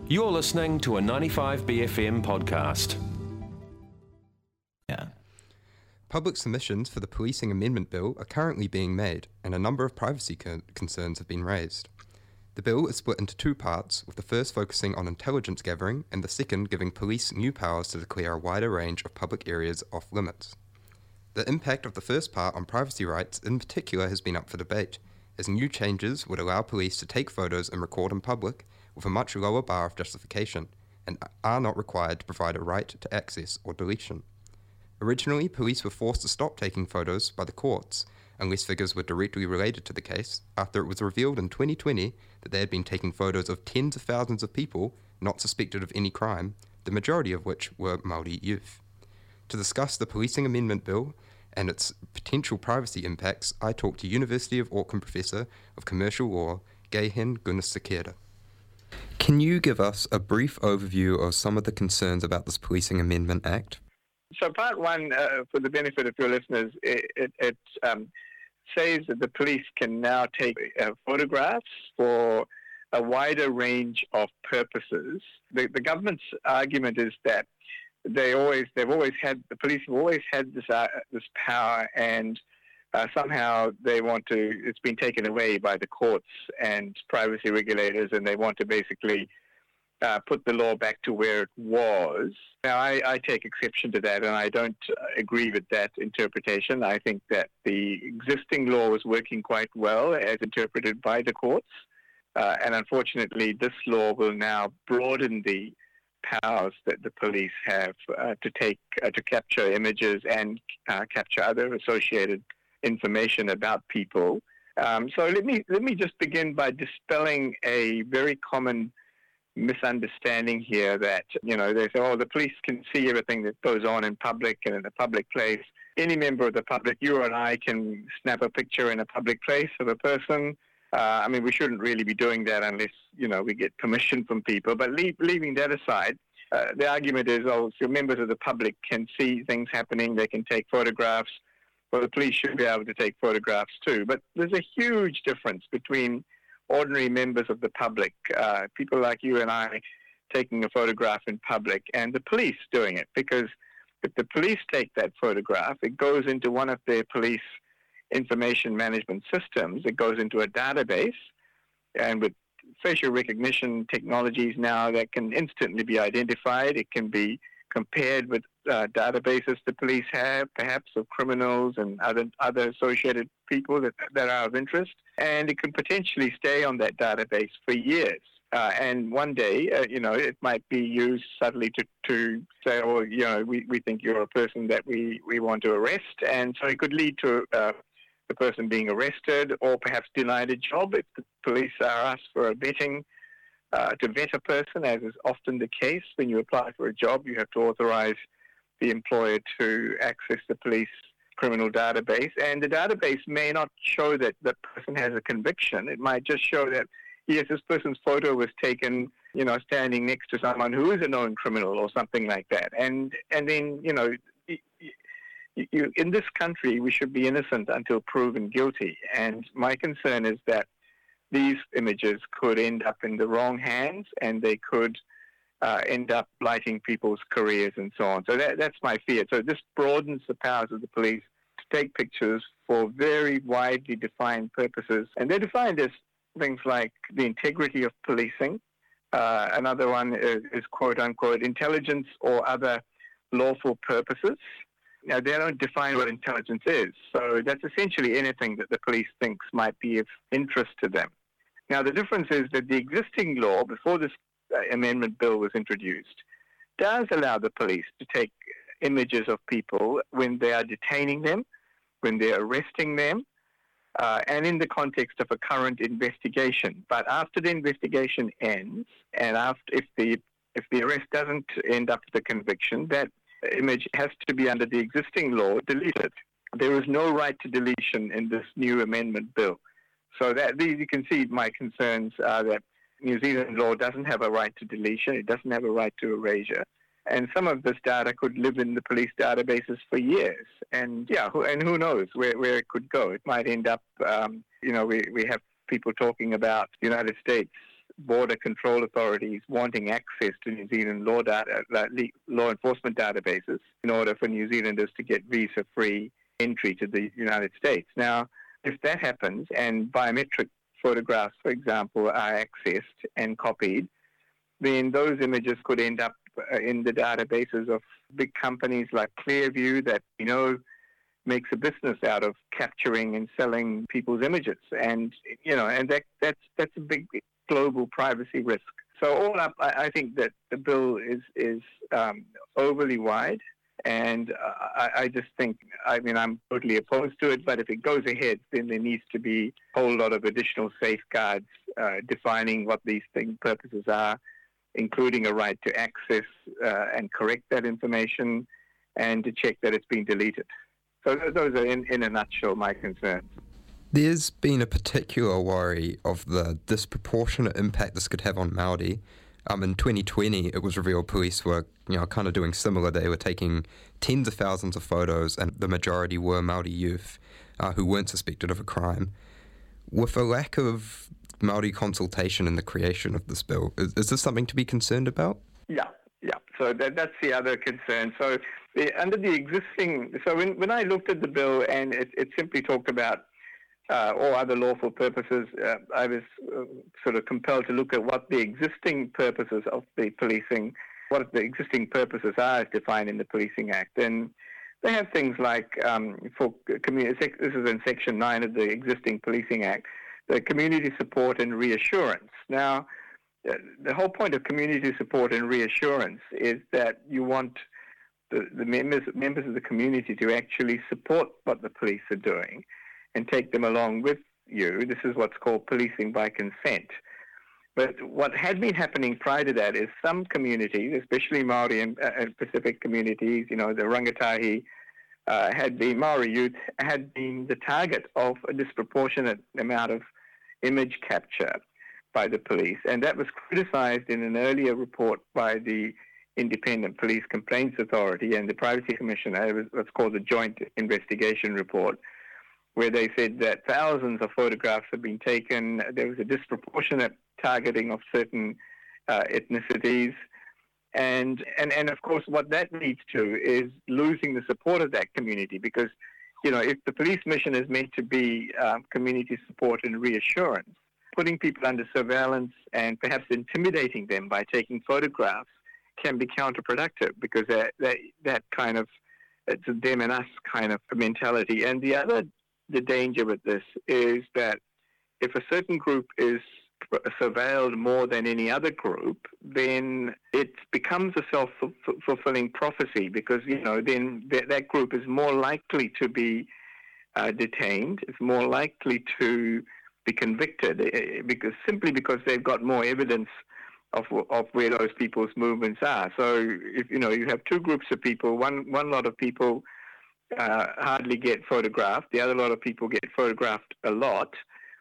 You're listening to a 95BFM podcast. Yeah. Public submissions for the Policing Amendment Bill are currently being made, and a number of privacy concerns have been raised. The bill is split into two parts, with the first focusing on intelligence gathering and the second giving police new powers to declare a wider range of public areas off limits. The impact of the first part on privacy rights in particular has been up for debate, as new changes would allow police to take photos and record in public with a much lower bar of justification, and are not required to provide a right to access or deletion. Originally, police were forced to stop taking photos by the courts, unless figures were directly related to the case, after it was revealed in 2020 that they had been taking photos of tens of thousands of people not suspected of any crime, the majority of which were Māori youth. To discuss the Policing Amendment Bill and its potential privacy impacts, I talked to University of Auckland Professor of Commercial Law, Gehen Gunasekera. Can you give us a brief overview of some of the concerns about this Policing Amendment Act? So part one, for the benefit of your listeners, it says that the police can now take photographs for a wider range of purposes. The government's argument is that the police have always had this power, and somehow it's been taken away by the courts and privacy regulators, and they want to basically put the law back to where it was. Now, I take exception to that, and I don't agree with that interpretation. I think that the existing law was working quite well as interpreted by the courts, and unfortunately, this law will now broaden the powers that the police have to capture images and capture other associated information about people. So let me just begin by dispelling a very common misunderstanding here that, they say, the police can see everything that goes on in public and in a public place. Any member of the public, you and I, can snap a picture in a public place of a person. We shouldn't really be doing that unless, we get permission from people. But leaving that aside, the argument is, so members of the public can see things happening, they can take photographs. Well, the police should be able to take photographs too. But there's a huge difference between ordinary members of the public, people like you and I, taking a photograph in public, and the police doing it. Because if the police take that photograph, it goes into one of their police information management systems. It goes into a database, and with facial recognition technologies now that can instantly be identified, it can be compared with databases the police have, perhaps of criminals and other associated people that are of interest, and it can potentially stay on that database for years. And one day, it might be used suddenly to say, we think you're a person that we want to arrest, and so it could lead to the person being arrested or perhaps denied a job if the police are asked for a vetting. To vet a person, as is often the case when you apply for a job, you have to authorize the employer to access the police criminal database. And the database may not show that the person has a conviction. It might just show that, yes, this person's photo was taken, standing next to someone who is a known criminal or something like that. And then, in this country, we should be innocent until proven guilty. And my concern is that these images could end up in the wrong hands, and they could end up blighting people's careers and so on. So that's my fear. So this broadens the powers of the police to take pictures for very widely defined purposes. And they're defined as things like the integrity of policing. Another one is quote-unquote intelligence or other lawful purposes. Now, they don't define what intelligence is. So that's essentially anything that the police thinks might be of interest to them. Now, the difference is that the existing law, before this amendment bill was introduced, does allow the police to take images of people when they are detaining them, when they're arresting them, and in the context of a current investigation. But after the investigation ends, and if the arrest doesn't end up with a conviction, that image has to be, under the existing law, deleted. There is no right to deletion in this new amendment bill. So that you can see my concerns are that New Zealand law doesn't have a right to deletion. It doesn't have a right to erasure. And some of this data could live in the police databases for years. And who knows where it could go. It might end up, we have people talking about the United States border control authorities wanting access to New Zealand law enforcement databases in order for New Zealanders to get visa-free entry to the United States. Now, if that happens and biometric photographs, for example, are accessed and copied, then those images could end up in the databases of big companies like Clearview that makes a business out of capturing and selling people's images, and that's a big global privacy risk. So all up, I think that the bill is overly wide, and I just think, I'm totally opposed to it, but if it goes ahead, then there needs to be a whole lot of additional safeguards defining what these purposes are, including a right to access and correct that information and to check that it's been deleted. So those are, in a nutshell, my concerns. There's been a particular worry of the disproportionate impact this could have on Māori. In 2020, it was revealed police were, kind of doing similar. They were taking tens of thousands of photos, and the majority were Māori youth who weren't suspected of a crime. With a lack of Māori consultation in the creation of this bill, is this something to be concerned about? Yeah. So that's the other concern. So under the existing, when I looked at the bill and it simply talked about or other lawful purposes, I was sort of compelled to look at what the existing purposes of the policing, what the existing purposes are as defined in the Policing Act. And they have things like, for community, this is in Section 9 of the existing Policing Act, the community support and reassurance. Now, the whole point of community support and reassurance is that you want the members of the community to actually support what the police are doing and take them along with you. This is what's called policing by consent. But what had been happening prior to that is some communities, especially Māori and Pacific communities, the rangatahi, Māori youth had been the target of a disproportionate amount of image capture by the police. And that was criticised in an earlier report by the Independent Police Complaints Authority and the Privacy Commissioner. It was what's called the Joint Investigation Report, where they said that thousands of photographs have been taken. There was a disproportionate targeting of certain ethnicities. And of course, what that leads to is losing the support of that community, because, if the police mission is meant to be community support and reassurance, putting people under surveillance and perhaps intimidating them by taking photographs can be counterproductive, because that kind of, it's a them and us kind of mentality. And the danger with this is that if a certain group is surveilled more than any other group, then it becomes a self-fulfilling prophecy, because, then that group is more likely to be detained, it's more likely to be convicted, because they've got more evidence of where those people's movements are. So if you have two groups of people, one lot of people hardly get photographed, the other lot of people get photographed a lot.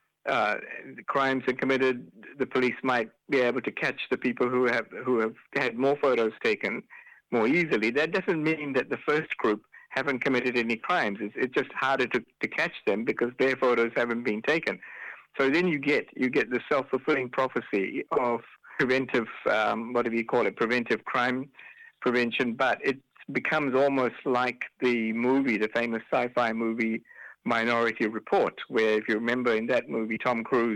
Crimes are committed, the police might be able to catch the people who have had more photos taken more easily. That doesn't mean that the first group haven't committed any crimes. It's just harder to catch them because their photos haven't been taken. So then you get the self-fulfilling prophecy of preventive, preventive crime prevention, but it becomes almost like the famous sci-fi movie Minority Report, where, if you remember in that movie, Tom Cruise,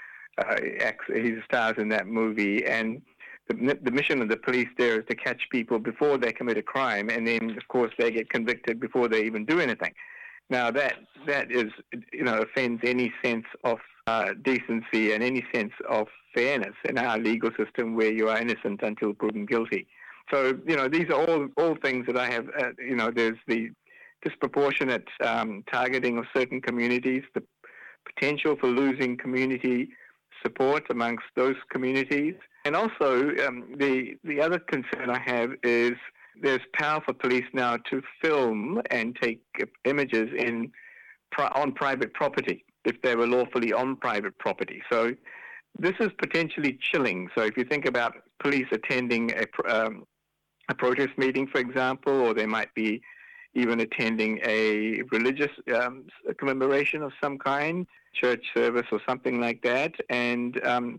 he stars in that movie, and the mission of the police there is to catch people before they commit a crime, and then, of course, they get convicted before they even do anything. Now, that is, offends any sense of decency and any sense of fairness in our legal system, where you are innocent until proven guilty. So, these are all things that I have, there's the disproportionate targeting of certain communities, the potential for losing community support amongst those communities. And also, the other concern I have is there's power for police now to film and take images on private property, if they were lawfully on private property. So this is potentially chilling. So if you think about police attending a protest meeting, for example, or they might be even attending a religious commemoration of some kind, church service or something like that, and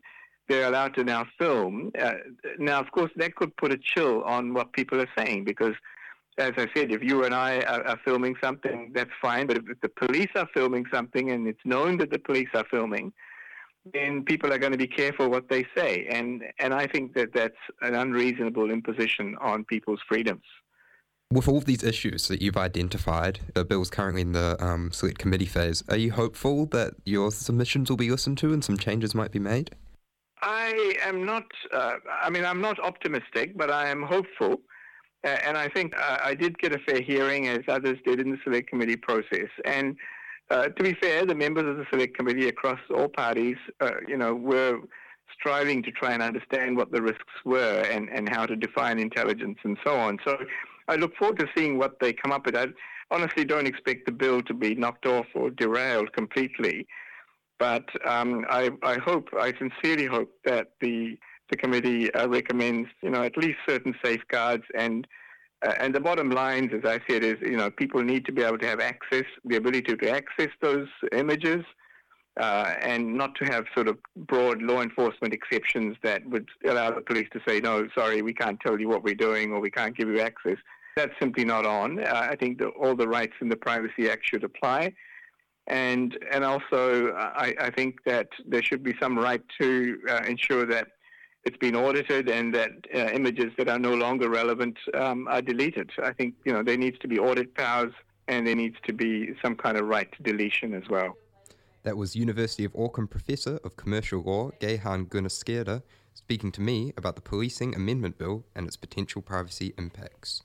they're allowed to now film. Now, of course, that could put a chill on what people are saying because, as I said, if you and I are filming something, that's fine. But if the police are filming something and it's known that the police are filming, then people are going to be careful what they say. And I think that that's an unreasonable imposition on people's freedoms. With all of these issues that you've identified, the bill's currently in the select committee phase. Are you hopeful that your submissions will be listened to and some changes might be made? I am not, I'm not optimistic, but I am hopeful. And I think I did get a fair hearing, as others did, in the select committee process. And to be fair, the members of the select committee across all parties, were striving to try and understand what the risks were and how to define intelligence and so on. So I look forward to seeing what they come up with. I honestly don't expect the bill to be knocked off or derailed completely. But I sincerely hope that the committee recommends, at least certain safeguards. And the bottom lines, as I said, is, people need to be able to have access, the ability to access those images, and not to have sort of broad law enforcement exceptions that would allow the police to say, no, sorry, we can't tell you what we're doing or we can't give you access. That's simply not on. I think that all the rights in the Privacy Act should apply. And also, I think that there should be some right to ensure that it's been audited and that images that are no longer relevant are deleted. I think, there needs to be audit powers and there needs to be some kind of right to deletion as well. That was University of Auckland Professor of Commercial Law, Gehan Gunaskerda, speaking to me about the Policing Amendment Bill and its potential privacy impacts.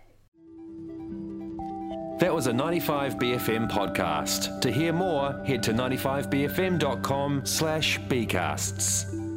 That was a 95BFM podcast. To hear more, head to 95bfm.com/bcasts.